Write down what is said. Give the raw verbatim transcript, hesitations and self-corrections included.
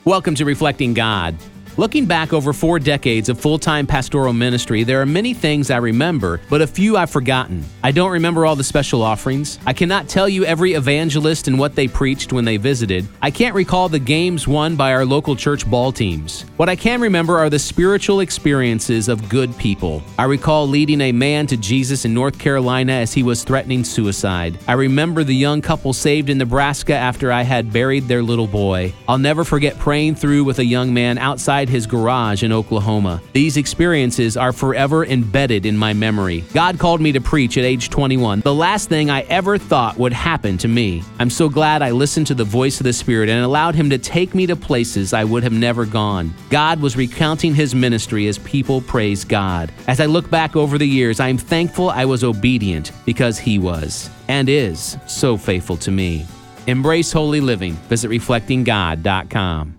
Welcome to Reflecting God. Looking back over four decades of full-time pastoral ministry, there are many things I remember, but a few I've forgotten. I don't remember all the special offerings. I cannot tell you every evangelist and what they preached when they visited. I can't recall the games won by our local church ball teams. What I can remember are the spiritual experiences of good people. I recall leading a man to Jesus in North Carolina as he was threatening suicide. I remember the young couple saved in Nebraska after I had buried their little boy. I'll never forget praying through with a young man outside his garage in Oklahoma. These experiences are forever embedded in my memory. God called me to preach at age twenty-one, the last thing I ever thought would happen to me. I'm so glad I listened to the voice of the Spirit and allowed Him to take me to places I would have never gone. God was recounting His ministry as people praise God. As I look back over the years, I am thankful I was obedient because He was and is so faithful to me. Embrace holy living. Visit reflecting god dot com.